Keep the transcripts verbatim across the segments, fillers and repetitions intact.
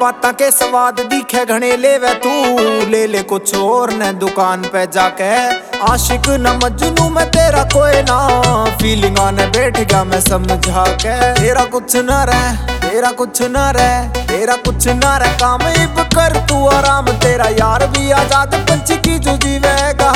बातां के स्वाद दिखे घने लेवे तू, ले ले कुछ और न दुकान पे जाके। आशिक न मजनू मैं तेरा कोई ना, फीलिंग आने बैठ गया मैं समझा के। तेरा कुछ न रह, तेरा कुछ न रह, तेरा कुछ न रह, काम इब कर तू आराम। तेरा यार भी आजाद पंछी की जो जीवेगा।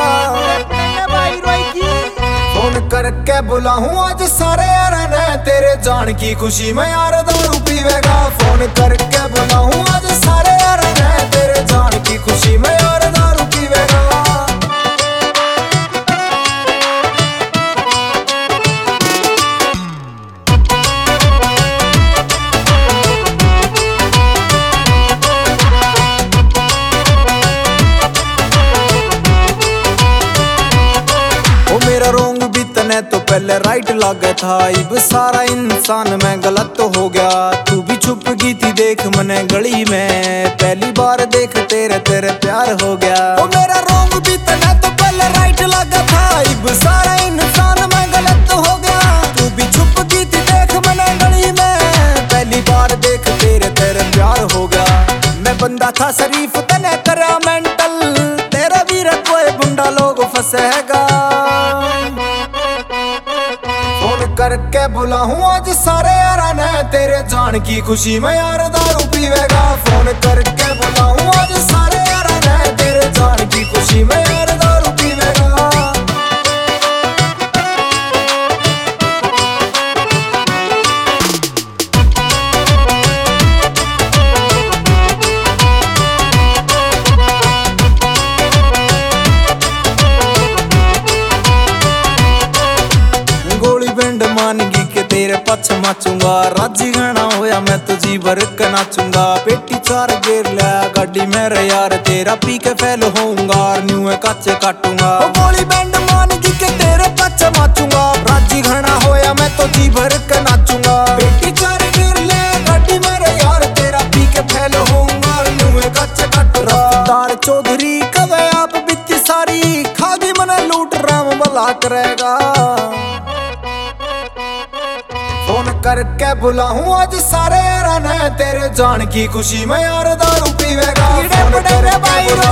फोन करके बुलाऊं आज सारे यार ने, तेरे जान की खुशी में यार दारू पीवेगा। फोन करके बुलाऊं आज सारे यार ने, तेरे जान की खुशी में यार दारू पीवेगा। मेरा रोंग भी तने तो पहले राइट लागे था, इब सारा इंसान में गलत हो गया। तू भी छुप गई थी देख मने गली में, पहली बार देख तेरे तेरे प्यार हो गया। ओ मेरा रोंग भी तने तो पहले राइट लागा था, इब सारा इंसान में गलत हो गया। तू भी छुप गई थी देख मने गली में, पहली बार देख तेरे तेरे प्यार हो गया। मैं बंदा था शरीफ तने करा मेंटल, तेरा भी कोई बुंडा लोग फंसेगा। करके बुलाऊं आज सारे यार ने, तेरे जान की खुशी में यार दारू पीवेगा। फोन करके बुलाऊं आज सारे यार ने, तेरे जान की खुशी में यार दारू पीवेगा। मानगी के तेरे पछ माचूंगा, राजी गाना होया मैं तुझी भर के नाचूंगा। पेटी चार गेर लिया गाड़ी मेरे यार, तेरा पी के फेल होऊंगा, न्यू काचे काटूंगा। गोली बैंड मानगी के तेरे पछ माचूंगा, राजी गाना होया मैं तुझी भर के नाचूंगा। पेटी चार गेर लिया गाड़ी मेरे यार, तेरा पी के फेल होऊंगा, न्यू काचे काटूंगा। दार चौधरी कवे आप बित्ती सारी, खादी मने लूट राम भला करेगा। फोन करके बुलाऊं आज सारे यार ने, तेरे जान की खुशी में यार दारू पीवेगा। फोन करके